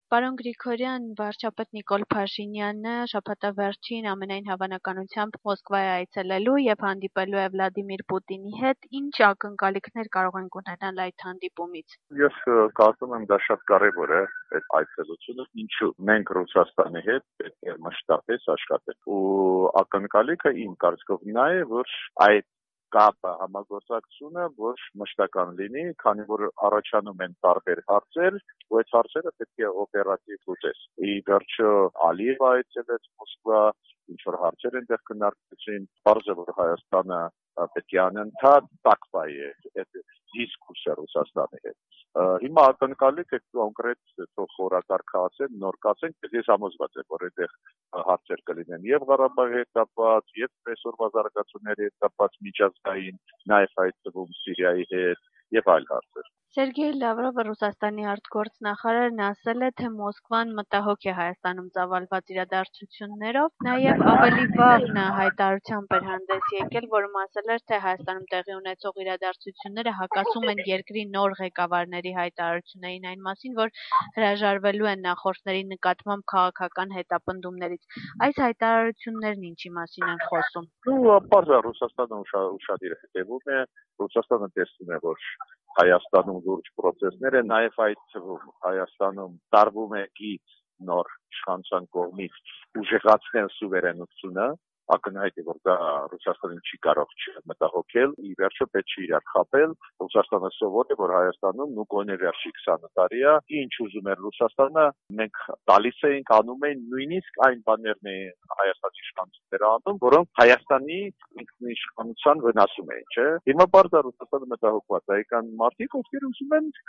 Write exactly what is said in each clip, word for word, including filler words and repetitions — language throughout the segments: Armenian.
Պարոն Գրիգորյան, վարչապետ Նիկոլ Փաշինյանը շաբաթավերջին ամենայն հավանականությամբ Մոսկվա է այցելելու եւ հանդիպելու է Վլադիմիր Պուտինի հետ։ Ինչ ակնկալիքներ կարող ենք ունենալ այդ հանդիպումից։ Ես կարծում եմ դա շատ կարևոր է այդ այցելությունը, ինչու մենք Ռուսաստանի հետ պետք է մշտապես աշխատենք։ Ու ակնկալիքը իմ կարծիքով նա է, որ այդ կապը համագործակցությունը ոչ մշտական լինի, քանի որ առաջանում են տարբեր հարցեր, ու այդ հարցերը պետք է օպերատիվ լուծես։ Ի վերջո Ալիևը այցելեց Մոսկվա, ինչ որ հարցեր են դեռ քննարկվեցին, բարձր որ Հայաստանը պետք է անընդհատ տակվայի այդ դիսկուսը Ռուսաստանի հետ։ Հիմա ակնկալիք է կոնկրետ թող խորակարգ ասեն, նոր կասեն, ես համոզված եմ, որ այդտեղ հարցեր կլինեն եւ Ղարաբաղի հետ կապված, եւ այսօրվա զարգացումների հետ կապված միջազգային, նաեւ այդ թվում Սիրիայի հետ եւ այլ հարցեր։ Սերգեյ Լավրովը Ռուսաստանի արտգործնախարարն ասել է, թե Մոսկվան մտահոգ է Հայաստանում ծավալված իրադարձություններով, նաև ավելի վաղ նա հայտարարությամբ էր հանդես եկել, որում ասել էր, թե Հայաստանում տեղի ունեցող իրադարձությունները հակասում են երկրի նոր ղեկավարների հայտարարություններին այն մասին, որ հրաժարվելու են նախորդների նկատմամբ քաղաքական հետապնդումներից։ Այս հայտարարություններն ինչի մասին են խոսում։ Ու բարձր Ռուսաստանը ուշադիր հետևում է, Ռուսաստանը տեսնում է, որ Հայաստանում լուրջ պրոցեսներ են, նաև այդ թվում Հայաստանում տարվում է գիծ նոր իշխանության կողմից ուժեղացնել սուվերենությունը, ակնհայտ է, որ դա Ռուսաստանին չի կարող չմտահոգել, ի վերջո պետք չի իրար խաբել, Ռուսաստանը սովոր է, որ Հայաստանում նու գոնե վերջի քսան տարիա, ինչ ուզում էր Ռուսաստանը, մենք տալիս էինք, անում էին նույնիսկ այն բաներն էին Հայաստանի իշխանությունները անում, որոնք Հայաստանի ինքնիշխանության վնասում էին, չէ՞։ Հիմա բարձր Ռուսաստանը մտահոգված է, կան մարդիկ, ովքեր ուզում են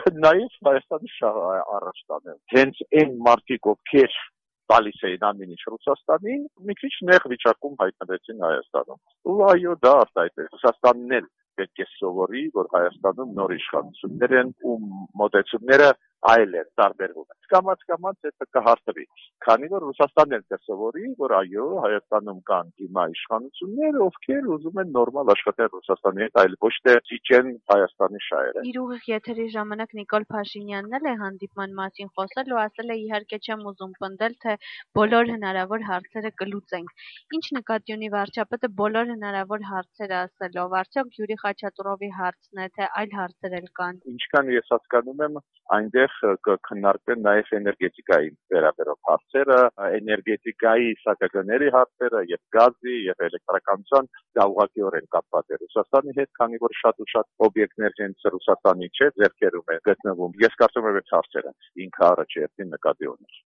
նաև Հայաստանի շահը առաջ տանել։ Հենց այն մարդիկ, ովքեր տալիս էին ամեն ինչ Ռուսաստանին, մի քիչ նեղ վիճակում հայտնվեցին Հայաստանում։ Ու այո, դա արտահայտ է։ Ռուսաստանն էլ պետք է սովորի, որ Հայաստանում նոր իշխանություններ են, ու մոտեցումները այլ են, տարբերվում են։ Կամաց-կամաց դա կհարթվի, քանի որ Ռուսաստանն էլ կսովորի, որ այո, Հայաստանում կան հիմա իշխանություններ, ովքեր ուզում են նորմալ աշխատել Ռուսաստանի հետ, այլ ոչ թե զիջեն Հայաստանի շահերը։ Իր ուղիղ եթերի ժամանակ Նիկոլ Փաշինյանն էլ է հանդիպման մասին խոսել ու ասել է, իհարկե չեմ ուզում պնդել, թե բոլոր հնարավոր հարցերը կլուծենք։ Ինչ նկատի ունի վարչապետը բոլոր հնարավոր հարցերը ասելով, արդյոք Յուրի Խաչատուրովի հարցն է, թե այլ հարցեր էլ կան։ Ինչքան ես հասկանում եմ, այնտեղ կքննարկվեն նաև էներգետիկայի վերաբերող հարցերը, էներգետիկայի սակագների հարցերը, եւ գազի, եւ էլեկտրականության, դա ուղղակիորեն կապված է Ռուսաստանի հետ, քանի որ շատ ու շատ օբյեկտներ հենց Ռուսաստանի չէ, ձեռքերում է գտնվում։ Ես կարծում եմ, այդ հարցերը ինքը առաջերտին նկատի ուներ։